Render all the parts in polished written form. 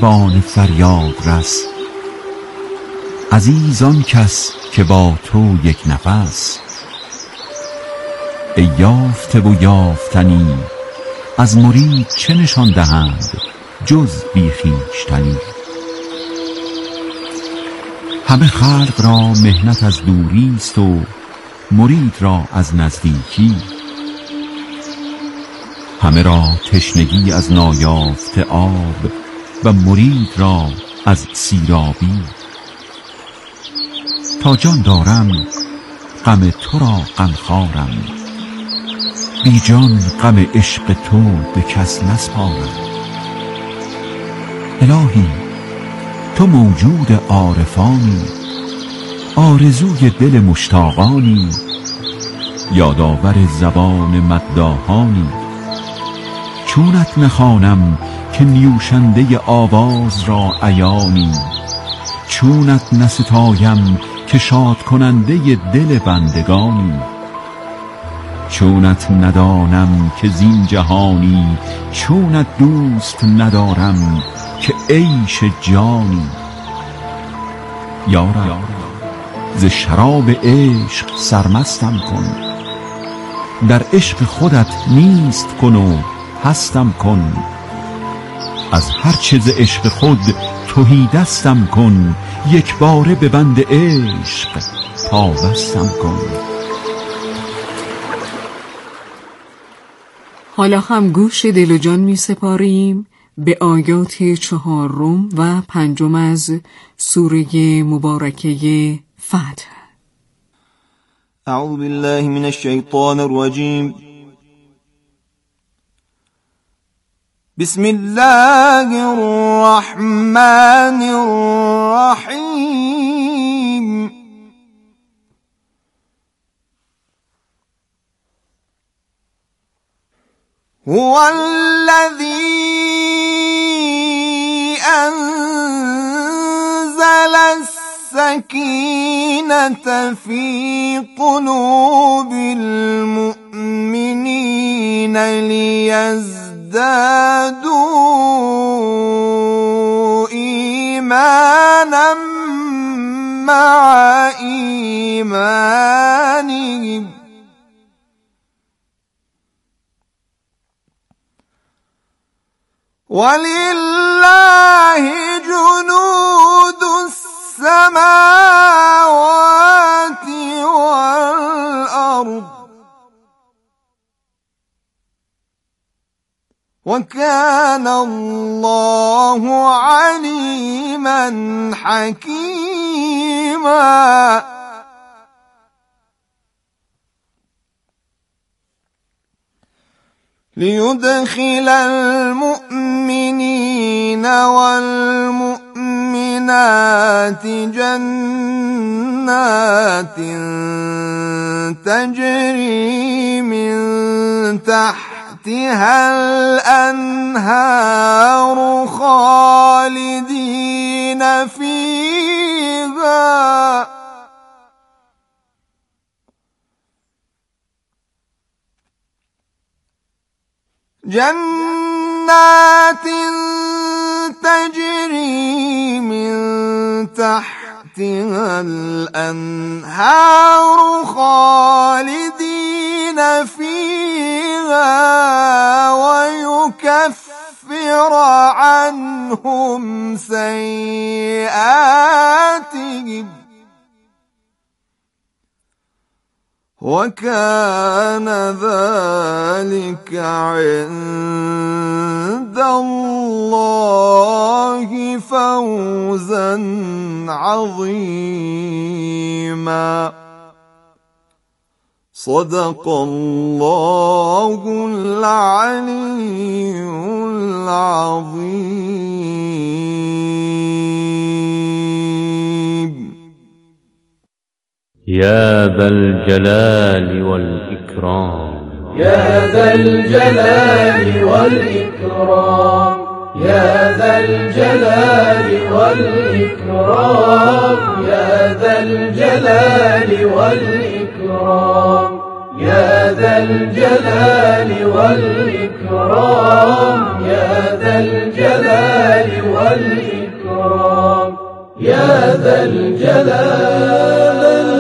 زبان فریاد رس. عزیز آن کس که با تو یک نفس. ای یافته و یافتنی، از مرید چه نشان دهند جز بی خویشتنی. همه خلق را محنت از دوری است و مرید را از نزدیکی. همه را تشنگی از نایافته آب و مرید را از سیرابی. تا جان دارم غم تو را غمخوارم، بی جان غم عشق تو به کس نسپارم. الهی تو موجود عارفانی، آرزوی دل مشتاقانی، یادآور زبان مداحانی. چونت نخوانم که نیوشنده آواز را عیانی، چونت نستایم که شاد کننده دل بندگانی. چونت ندانم که زین جهانی، چونت دوست ندارم که عیش جانی. یارب ز شراب عشق سرمستم کن، در عشق خودت نیست کن و هستم کن. از هرچه ز عشق خود تهی دستم کن، یک باره به بند عشق پابستم کن. حالا هم گوش دل و جان می سپاریم به آیات 4 و 5 از سوره مبارکه فتح. اعوذ بالله من الشیطان الرجیم. بسم الله الرحمن الرحیم. هو الذی أنزل السكينة في قلوب المؤمنين ليزدادوا إيمانا مع إيمانهم ولله جنود السماوات والأرض وكان الله عليما حكيما. ليدخل المؤمنين والمؤمنات جنات تجري من تحتها الأنهار خالدين فيها جنات تجري من تحتها الأنهار خالدين فيها ويكفر عنهم سيئاتهم وكان ذلك عند الله فوزا عظيما. صدق الله العلي العظيم. يا ذا الجلال والإكرام يا ذا الجلال والإكرام يا ذا الجلال والإكرام يا ذا الجلال والإكرام يا ذا الجلال والإكرام يا ذا الجلال والإكرام يا ذا الجلال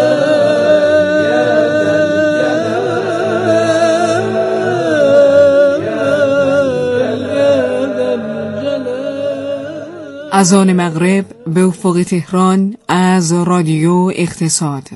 اذان مغرب به افق تهران از رادیو اقتصاد.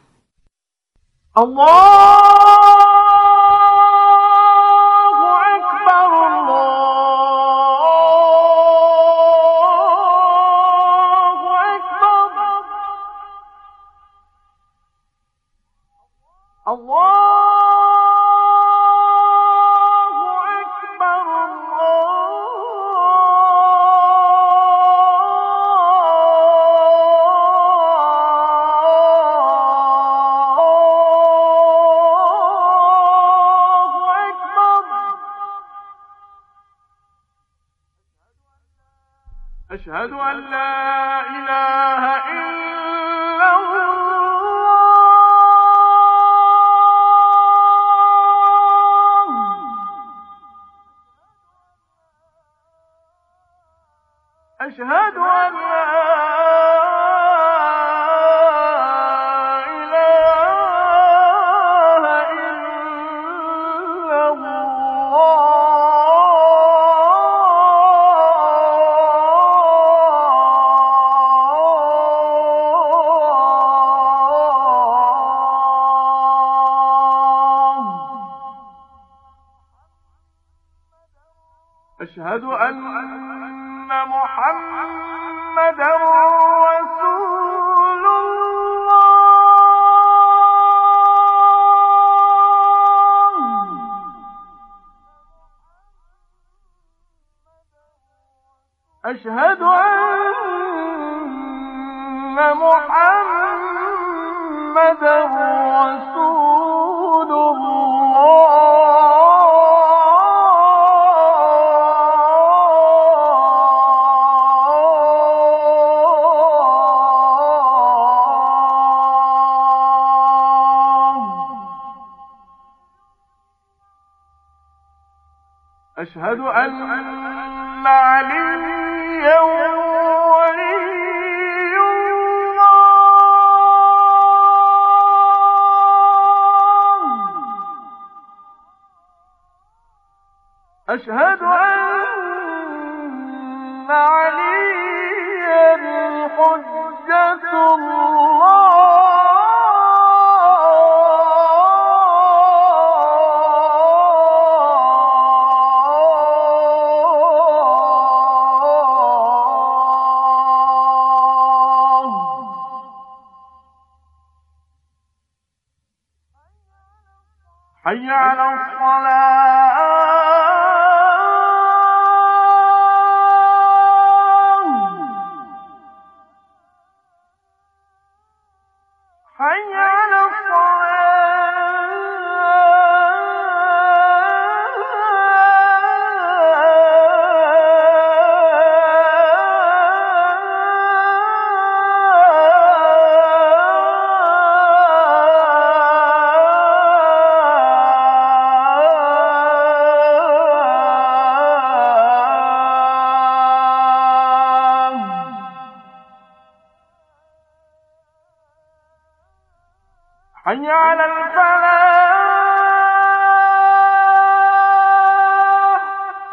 أشهد أن لا إله إلا الله أشهد أن لا أشهد أن محمدا رسول الله أشهد أن محمدا رسول الله أشهد أن عليا ولي الله أشهد أن عليا حجة الله حي على الصلاة حي على حي على الفلاح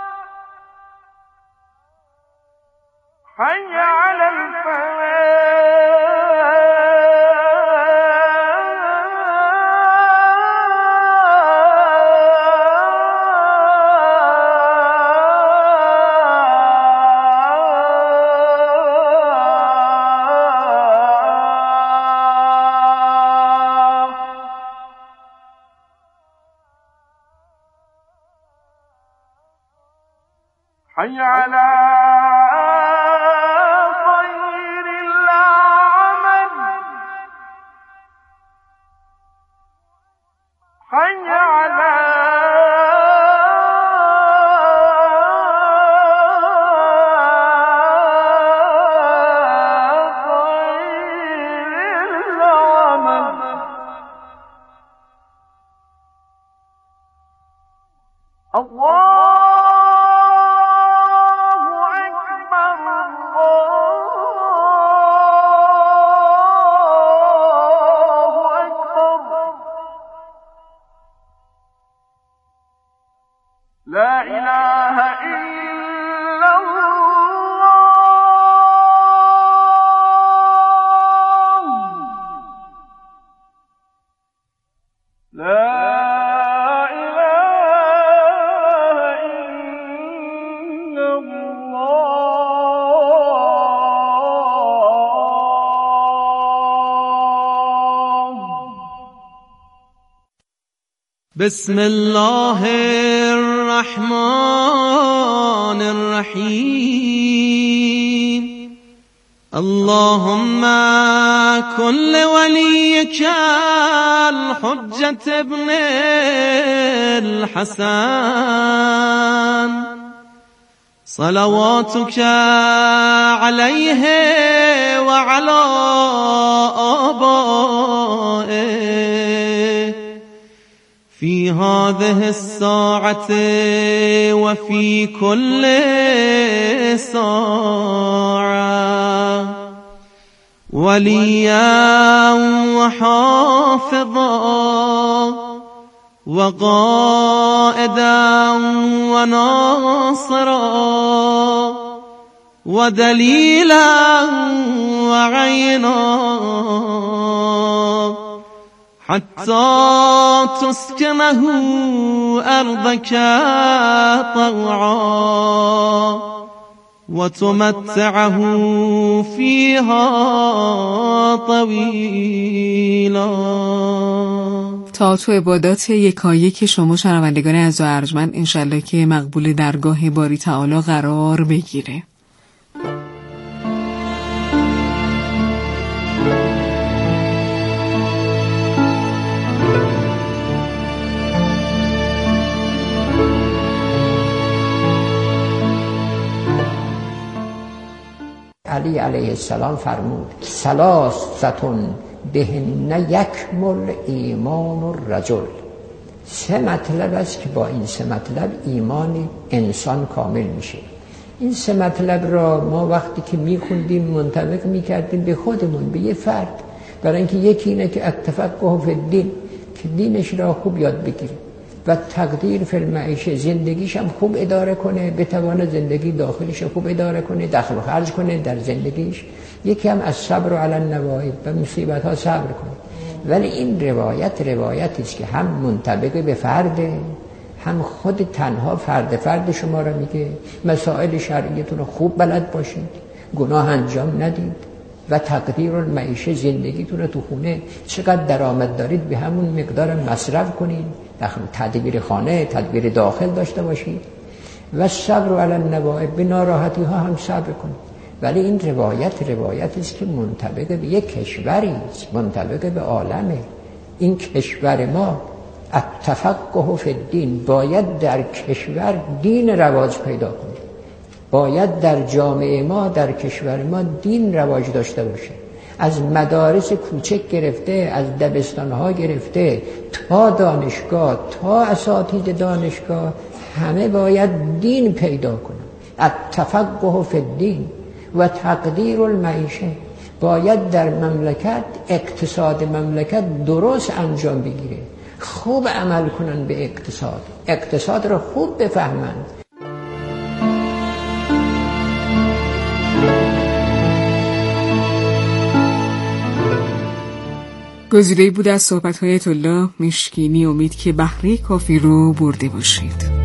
حي على حي على خير العمل حي على خير العمل بسم الله الرحمن الرحیم اللهم كن لوليك الحجة ابن الحسن صلواتك عليه وعلى آبائه في هذه الساعة وفي كل ساعة وليا وحافظا وقائدا وناصرا ودليلا وعينا حتى تسكنه أرضك طوعا وتمتعه فيها طويلا. تا تو عبادات یکایک شما شنوندگان عزیز و ارجمند انشالله که مقبول درگاه باری تعالی قرار بگیره. علی علیه السلام فرمود ثلاثتون بهن یکمل ایمان الرجل. سه مطلب است که با این سه مطلب ایمان انسان کامل میشه. این سه مطلب را ما وقتی که میخوندیم منطبق میکردیم به خودمون، به یه فرد، برای اینکه یکی اینه که التفقه فی الدین، که دینش را خوب یاد بگیره و تقدیر فی المعیشه، زندگیش هم خوب اداره کنه، بتوانه زندگی داخلش خوب اداره کنه، دخل و خرج کنه در زندگیش. یکی هم از صبر علی النوائب، و مصیبت ها صبر کنه. ولی این روایتی است که هم منطبق به فرده، هم خود تنها فرد شما را میگه مسائل شرعیتون رو خوب بلد باشید، گناه انجام ندید و تقدیر المعیشه، زندگیتون رو تو خونه چقدر درآمد دارید به همون مقدار مصرف کنید، تدبیر خانه، تدبیر داخل داشته باشید و صبر علی النوائب، به ناراحتی ها هم صبر کنید. ولی این روایتی است که منطبق به یک کشوری است، منطبق به عالمه. این کشور ما التفقه فی الدین، باید در کشور دین رواج پیدا کنه، باید در جامعه ما، در کشور ما دین رواج داشته باشه. از مدارس کوچک گرفته، از دبستان‌ها گرفته تا دانشگاه، تا اساتید دانشگاه، همه باید دین پیدا کنن. التفقه فی الدین و تقدیر المعیشه، باید در مملکت اقتصاد مملکت درست انجام بگیره، خوب عمل کنن به اقتصاد را خوب بفهمند. گزیده‌ای بود از صحبت‌های آیت الله مشکینی. امید که بهره کافی رو برده باشید.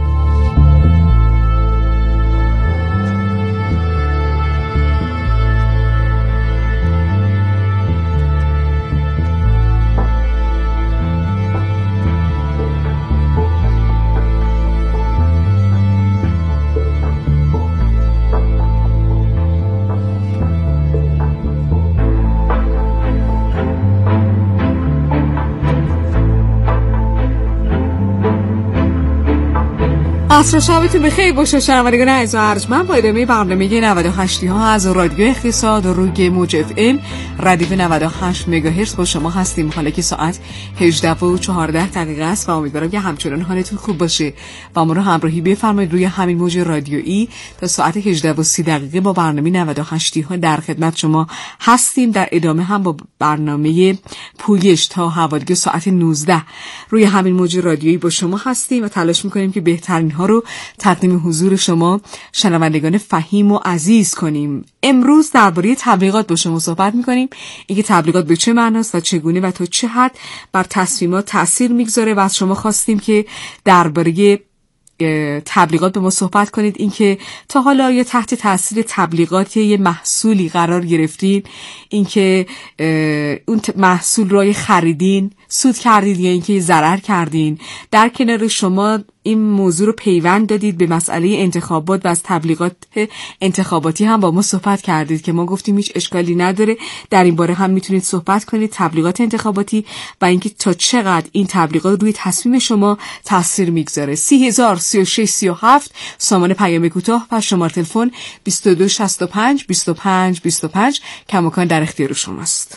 عصر شبتون بخیر باشه شنوندگان عزیز و ارجمند. با ادامه برنامه 98 ها از رادیو اقتصاد روی موج اف ام ردیف 98 مگاهرتز با شما هستیم. حالا که ساعت 18:14 است و امیدوارم که همچنان حالتون خوب باشه و ما رو همراهی بفرمایید روی همین موج رادیویی تا ساعت 18:30 با برنامه 98 ها در خدمت شما هستیم. در ادامه هم با برنامه پویش تا حوالی ساعت 19 روی همین موج رادیویی با شما هستیم و تلاش می‌کنیم که بهترین ها رو تقدیم حضور شما شنوندگان فهیم و عزیز کنیم. امروز درباره تبلیغات با شما صحبت می‌کنیم. اینکه تبلیغات به چه معناست و چگونه و تا چه حد بر تصمیمات تأثیر می‌گذاره و از شما خواستیم که درباره تبلیغات به ما صحبت کنید. اینکه تا حالا یا تحت تاثیر تبلیغات یه محصولی قرار گرفتین، اینکه اون محصول رو خریدین، سود کردید یا اینکه ضرر کردین. در کنار شما این موضوع رو پیوند دادید به مسئله انتخابات و از تبلیغات انتخاباتی هم با ما صحبت کردید که ما گفتیم هیچ اشکالی نداره، در این باره هم میتونید صحبت کنید، تبلیغات انتخاباتی و اینکه تا چقدر این تبلیغات روی تصمیم شما تاثیر میگذاره. 303637 سامان پیام کوتاه و شماره تلفن 2265 25 25 کماکان در اختیار شماست.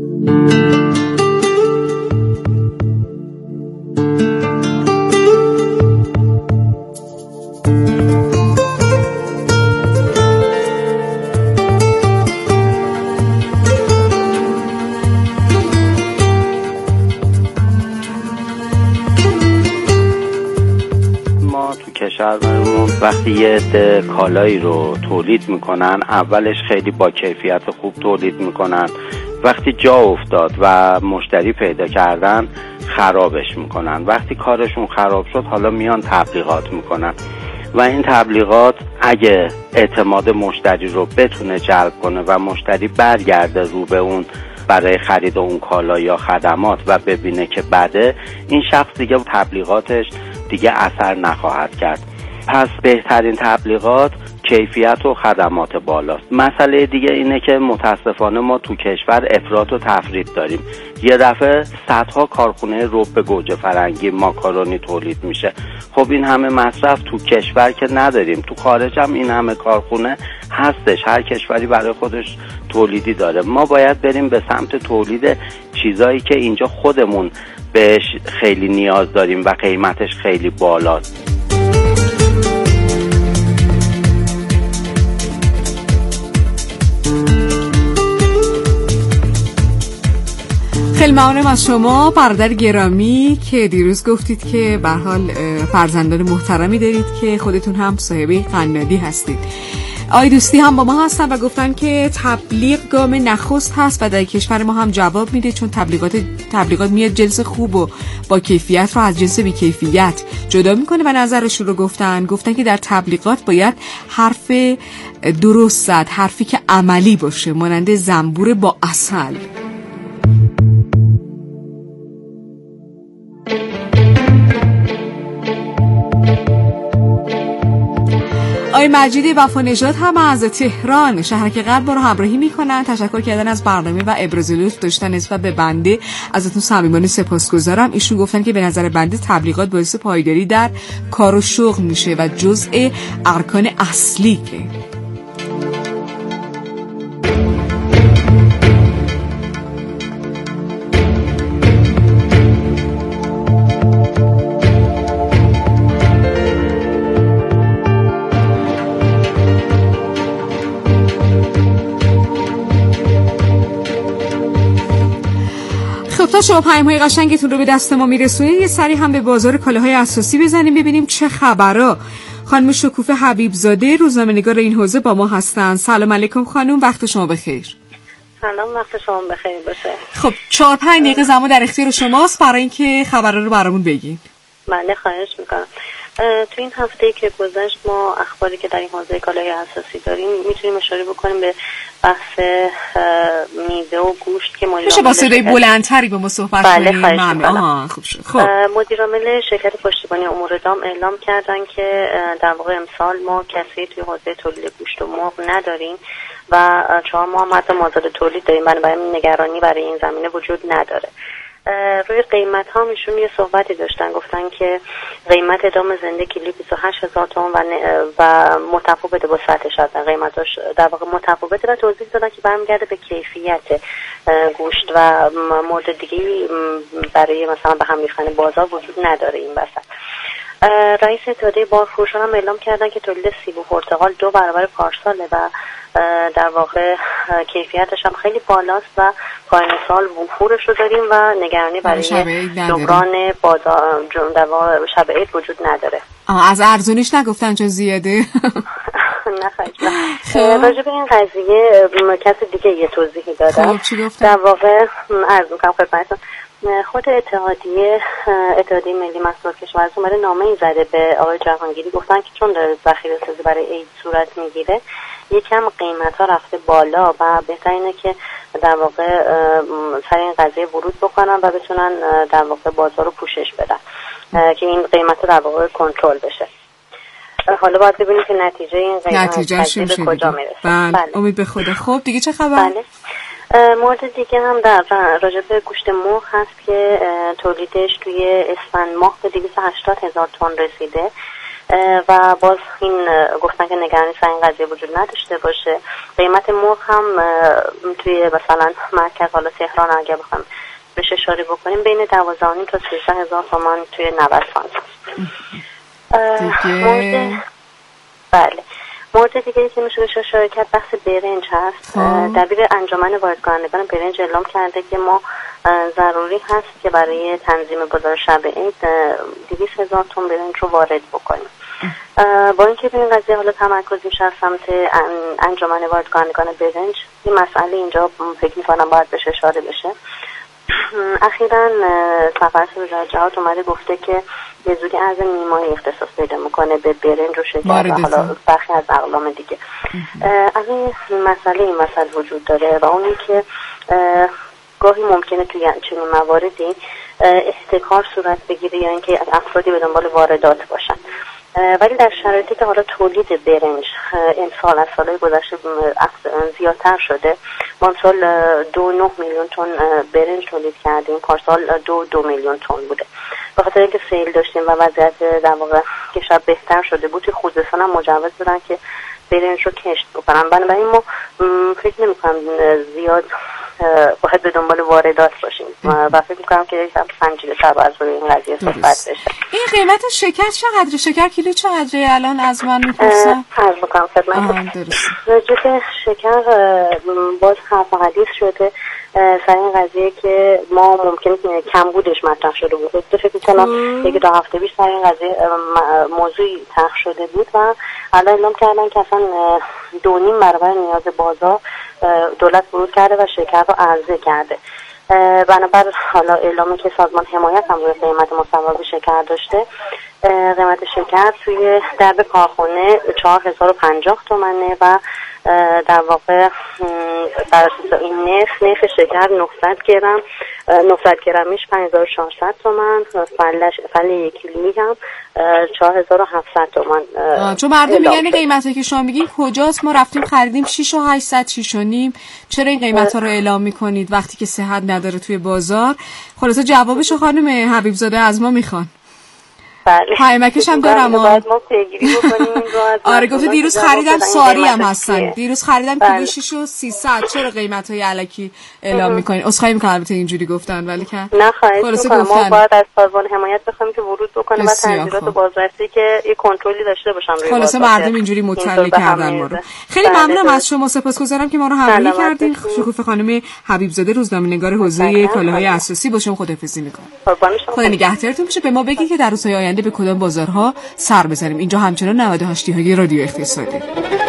کشورمون وقتی یه عده کالایی رو تولید میکنن، اولش خیلی با کیفیت خوب تولید میکنن، وقتی جا افتاد و مشتری پیدا کردن خرابش میکنن. وقتی کارشون خراب شد حالا میان تبلیغات میکنن و این تبلیغات اگه اعتماد مشتری رو بتونه جلب کنه و مشتری برگرده رو به اون برای خرید اون کالا یا خدمات و ببینه که بده، این شخص دیگه تبلیغاتش دیگه اثر نخواهد کرد. پس بهترین تبلیغات کیفیت و خدمات بالاست. مسئله دیگه اینه که متاسفانه ما تو کشور افراط و تفریط داریم. یه دفعه صدها کارخونه رب گوجه فرنگی ماکارونی تولید میشه. خب این همه مصرف تو کشور که نداریم، تو خارج هم این همه کارخونه هستش، هر کشوری برای خودش تولیدی داره. ما باید بریم به سمت تولید چیزایی که اینجا خودمون بهش خیلی نیاز داریم و قیمتش خیلی بالاست. خیلی ممنونم از شما برادر گرامی که دیروز گفتید که به هر حال فرزندان محترمی دارید که خودتون هم صاحب قنادی هستید. آقای دوستی هم با ما هستن و گفتن که تبلیغ گام نخست هست و در کشور ما هم جواب میده، چون تبلیغات میاد جنس خوب و با کیفیت رو از جنس بی کیفیت جدا میکنه و نظرشون رو گفتن که در تبلیغات باید حرف درست زد، حرفی که عملی باشه، مانند زنبور با عسل. آقای مجید وفانژاد هم از تهران شهرک قلب ما رو همراهی میکنن، تشکر کردن از برنامه و ابراز لطف داشتن نسبت به بنده، ازتون صمیمانه سپاسگزارم. ایشون گفتن که به نظر بنده تبلیغات باعث پایداری در کار و شغل میشه و جزء ارکان اصلی که تا شما پیام‌های قشنگتون رو به دست ما میرسونید، یه سری هم به بازار کالاهای اساسی بزنیم ببینیم چه خبرا. خانم شکوفه حبیبزاده روزنامه‌نگار این حوزه با ما هستن. سلام علیکم خانم، وقت شما بخیر. سلام، وقت شما بخیر باشه. خب 4-5 دقیقه زمان در اختیار شماست برای اینکه خبرا رو برامون بگین. بله خواهش میکنم. تو این هفته که گذشت ما اخباری که در این حوزه کالای اساسی داریم میتونیم اشاره بکنیم به بحث میوه و گوشت که میشه با صدای بلندتری با ما صحبت کنیم؟ بله خواهش میکنم. خب مدیر عامل شرکت پشتیبانی امور دام اعلام کردن که در واقع امسال ما کسی توی حوزه تولید گوشت و مرغ نداریم و 4 ماه هم حتی مازاد تولید داریم، بنابراین نگرانی برای این زمینه وجود نداره. روی قیمت ها ایشون یه صحبتی داشتن، گفتن که قیمت دام زنده کیلو 28000 تومان و متفاوته با سطح شدن قیمتاش در واقع متفاوته و توضیح دادن که برمیگرده به کیفیت گوشت و مورد دیگه برای مثلا به هم ریختن بازار وجود نداره این وسط. رئیس اتحادیه بارفروشان هم اعلام کردن که تولید سیب و پرتقال 2 برابر پارساله و در واقع کیفیتش هم خیلی بالاست و پایان سال وفورش رو داریم و نگرانی برای جبران بازار شب عید وجود نداره. از ارزونیش نگفتن چون زیاده؟ نه خیلی. راجع به این قضیه کسی دیگه یه توضیحی دادم. در واقع عرض می‌کنم خدمتتون خود اتحادیه ملی محصولات کشاورزی اومده نامه‌ای زده به آقای جهانگیری، گفتن که چون داره ذخیره سازی برای عید صورت میگیره یکم قیمت‌ها رفته بالا و بهتر اینه که در واقع سر این قضیه ورود بکنن و بتونن در واقع بازار رو پوشش بدن که این قیمت در واقع کنترل بشه. حالا باید ببینیم که نتیجه این قضیه به کجا میرسه. بله. امید به خدا. خب دیگه چه خبر؟ بله. مورد دیگه هم در راجع به گوشت مرغ هست که تولیدش توی اسفند ماه به 280,000 تن رسیده و باز این گفتن که نگرانی سر این قضیه وجود نداشته باشه. قیمت مرغ هم توی مثلا مرکز حالا تهران اگه بخوام بهش اشاره بکنیم بین 12.5 تا 13,000 تومان توی 90 سانت. مورد دیگه که میشه بهش اشاره کرد بحث برنج هست. دبیر انجمن واردکنندگان برنج اعلام کرده که ما ضروری هست که برای تنظیم بازار شب عید 200,000 تن برنج رو وارد بکنیم. با اینکه به این قضیه حالا تمرکز میشه از سمت انجمن واردکنندگان برنج، این مسئله اینجا فکر میکنم باید بهش اشاره بشه. اخیراً سفارت وزارت جهاد اومده گفته که به زودی ارز نیمایی اختصاص پیدا میکنه به برنج و شکر و حالا برخی از اقلام دیگه. این مسئله وجود داره و اونی که گاهی ممکنه توی چنین مواردی احتکار صورت بگیره یا اینکه افرادی به دنبال واردات باشن. ولی در شرایطی که حالا تولید برنج امسال از سالهای گذشته زیادتر شده، ما امسال 2.9 میلیون تن برنج تولید کردیم، پارسال 2 میلیون تن بوده. به خاطر اینکه سیل داشتیم و وضعیت در واقع کشور بهتر شده بود، توی خوزستان هم مجوز دادن که برنج رو کشت بکنن. بنابراین ما فکر نمی‌کنم زیاد باید به دنبال واردات باشیم و فکر می‌کنم که یکم سنجیده‌تر باید روی این قضیه صحبت بشه. این قیمت شکر چقدره؟ شکر کیلو چقدره الان از من می‌پرسن؟ عرض می‌کنم خدمتتون. راجع به شکر باز حرف و حدیث شده سر این قضیه که ما ممکنه کمبودش مطرح شده بود. فکر می‌کنم یک دو هفته پیش سر این قضیه موضوعی طرح شده بود و الان اعلام کردن که اصلا 2.5 برابر نیاز بازار دولت ورود کرده و شکر رو عرضه کرده. بنابر حالا اعلامی که سازمان حمایت هم روی قیمت مصوب شکر داشته، قیمت شکر توی درب کارخونه 4,050 تومنه و در واقع در این نرخ شکر 900 گرمیش 5,400 تومن، فل 1 کیلویی هم 4,700 تومن. چون مردم میگن قیمتی که شما میگین کجاست؟ ما رفتیم خریدیم 6,800 6,500، چرا این قیمتا رو اعلام میکنید وقتی که صحت نداره توی بازار؟ خلاصه جوابشو خانم حبیبزاده از ما میخوان. پیامکش هم دارم. آره گفته دیروز خریدم ساری هم هستن، دیروز خریدم کیلو 6,300. چرا قیمت‌های الکی اعلام می‌کنین؟ اسخای می‌کنم البته اینجوری گفتن ولی که نه خواهش می‌کنم ما باید از سازمان حمایت بخوایم که ورود بکنه و تنظیمات بازرسی که یه کنترلی داشته باشن روی بازار. خلاص مردم اینجوری مطلع کردن ما رو. خیلی ممنونم از شما، سپاسگزارم که ما رو همراهی کردین. شکوفه خانم حبیبزاده روزنامه‌نگار حوزه کالاهای اساسی با شما خداحافظی می‌کنم. خدا نگهدارتون باشه. به ما بگید که در روزهای آینده به کدام بازارها سر بزنیم. اینجا همچنان 98 های رادیو اقتصادی.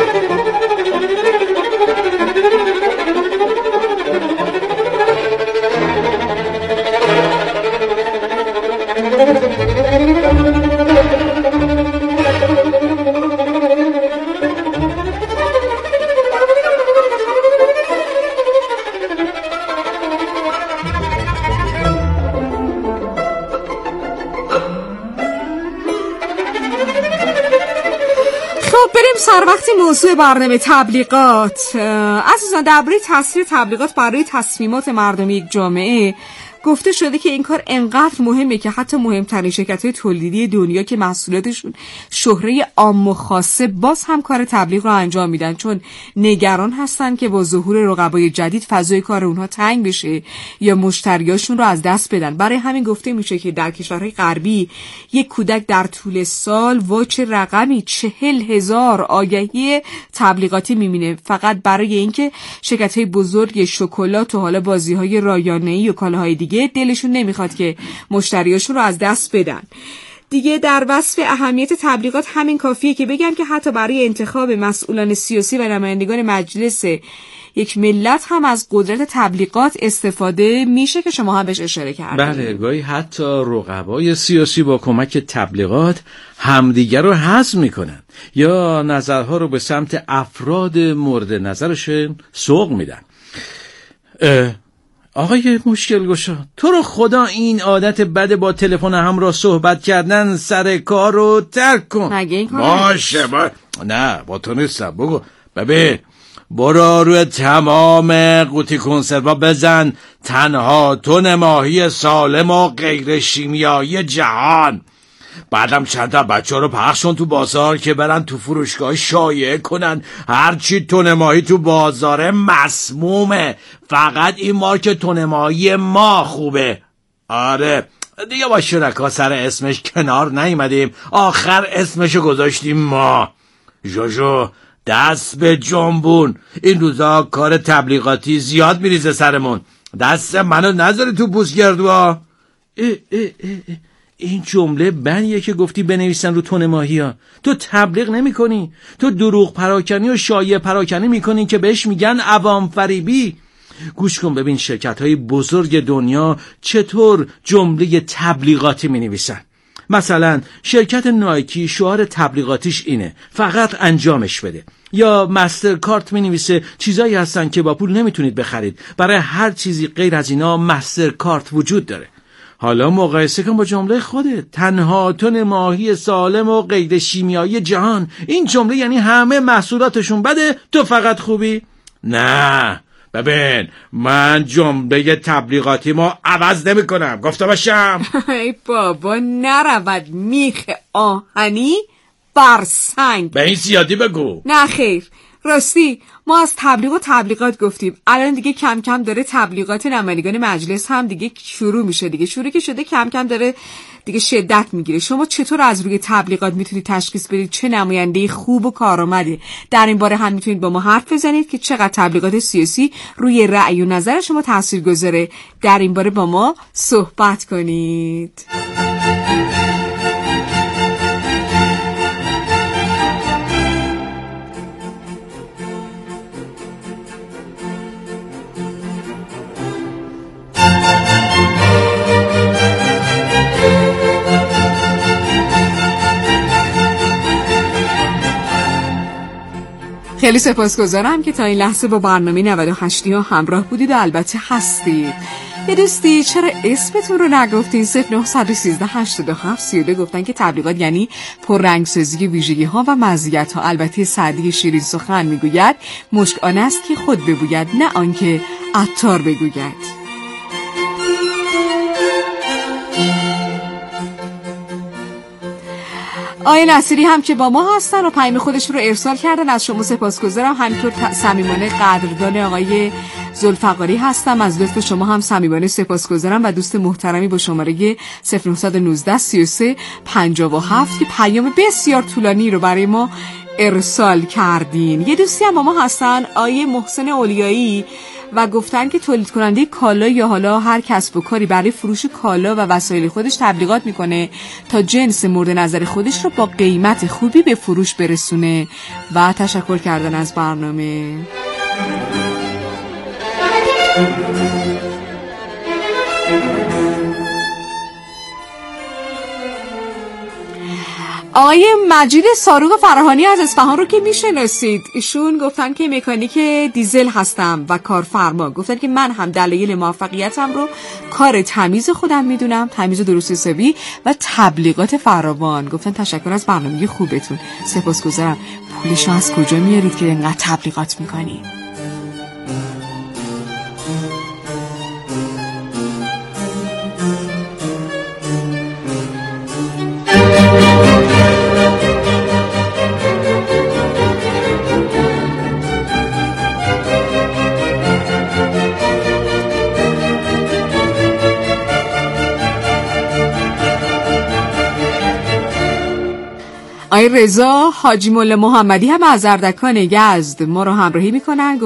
سر وقتی موضوع برنامه تبلیغات. عزیزان درباره تاثیر تبلیغات برای تصمیمات مردمی یک جامعه گفته شده که این کار انقدر مهمه که حتی مهمترین شرکت‌های تولیدی دنیا که محصولاتشون شهره عام و خاصه باز هم کار تبلیغ رو انجام میدن، چون نگران هستن که با ظهور رقبای جدید فضای کار اونها تنگ بشه یا مشتریاشون رو از دست بدن. برای همین گفته میشه که در کشورهای غربی یک کودک در طول سال واچ رقمی 40,000 آگهی تبلیغاتی میبینه، فقط برای اینکه شرکت‌های بزرگ شکلات و حالا بازی‌های رایانه‌ای و کالاهای دیگه دلشون نمیخواد که مشتریاشون رو از دست بدن. دیگه در وصف اهمیت تبلیغات همین کافیه که بگم که حتی برای انتخاب مسئولان سیاسی و نمایندگان مجلس یک ملت هم از قدرت تبلیغات استفاده میشه که شما هم بهش اشاره کردید. بله، گاهی حتی رقبای سیاسی با کمک تبلیغات همدیگر رو هضم میکنن یا نظرها رو به سمت افراد مورد نظرشون سوق میدن. آقای مشکل گشا، تو رو خدا این عادت بد با تلفن همراه صحبت کردن سر کار رو ترک کن. مگه این کار باشه نه با تو نیستم. بگو ببین، برو روی تمام قوطی کنسروا بزن تنها تن ماهی سالم و غیر شیمیایی جهان. بعدم چند تا بچه رو پخشون تو بازار که برن تو فروشگاه شایعه کنن هرچی تن ماهی تو بازاره مسمومه، فقط این مارک تن ماهی ما خوبه. آره دیگه با شرکا سر اسمش کنار نیومدیم، آخر اسمشو گذاشتیم ما. جوجو دست به جنبون، این روزا کار تبلیغاتی زیاد میریزه سرمون. دست منو نذاری تو پوست گردوا. این جمله بنیه که گفتی بنویسن رو تن ماهی ها. تو تبلیغ نمی کنی، تو دروغ پراکنی و شایعه پراکنی میکنی که بهش میگن عوام فریبی. گوش کن ببین شرکت های بزرگ دنیا چطور جمله تبلیغاتی می نویسن. مثلا شرکت نایکی شعار تبلیغاتیش اینه فقط انجامش بده. یا مستر کارت می نویسه چیزایی هستن که با پول نمیتونید بخرید، برای هر چیزی غیر از اینا مستر کارت وجود داره. حالا مقایسه کن با جمله خودت، تنها تن ماهی سالم و غیر شیمیایی جهان. این جمله یعنی همه محصولاتشون بده، تو فقط خوبی؟ نه ببین، من جمله تبلیغاتی ما عوض نمی کنم، گفته باشم. ای بابا نرود میخ آهنی بر سنگ. به این زیادی بگو. نه خیر، راستی ما از تبلیغ و تبلیغات گفتیم، الان دیگه کم کم داره تبلیغات نمایندگان مجلس هم دیگه شروع میشه دیگه. شروع که شده کم کم داره دیگه شدت میگیره. شما چطور از روی تبلیغات میتونید تشخیص بدید چه نماینده خوب و کارآمده؟ در این باره هم میتونید با ما حرف بزنید که چقدر تبلیغات سیاسی روی رأی و نظر شما تاثیر گذاره. در این باره با ما صحبت کنید. خیلی سپاسگزارم که تا این لحظه با برنامه 98 ها همراه بودید و البته هستید. یه دوستی چرا اسمتون رو نگفتین؟ 0913 87 32 گفتن که تبلیغات یعنی پررنگسازی ویژگی ها و مزیت ها. البته سعدی شیرین سخن میگوید مشک آن است که خود بگوید نه آنکه عطار بگوید. آقای نصیری هم که با ما هستن و پیام خودش رو ارسال کردن، از شما سپاسگزارم. همینطور صمیمانه قدردان آقای ذوالفقاری هستم، از لطف شما هم صمیمانه سپاسگزارم. و دوست محترمی با شماره 0919 33 57 که پیام بسیار طولانی رو برای ما ارسال کردین. یه دوستی هم با ما هستن، آقای محسن اولیایی، و گفتن که تولید کننده کالا یا حالا هر کسب و کاری برای فروش کالا و وسایل خودش تبلیغات میکنه تا جنس مورد نظر خودش رو با قیمت خوبی به فروش برسونه. و تشکر کردن از برنامه. آقای مجید صاروخ فراهانی از اصفهان رو که میشناسید، ایشون گفتن که مکانیک دیزل هستم و کارفرما. گفتن که من هم دلایل موفقیتم رو کار تمیز خودم میدونم، تمیز و درست حسابی و تبلیغات فراوان. گفتن تشکر از برنامه خوبتون، سپاسگزارم. پولشو از کجا میارید که اینقدر تبلیغات میکنید؟ آقای رضا حاجی مولا محمدی هم از اردکان یزد ما رو همراهی میکنن.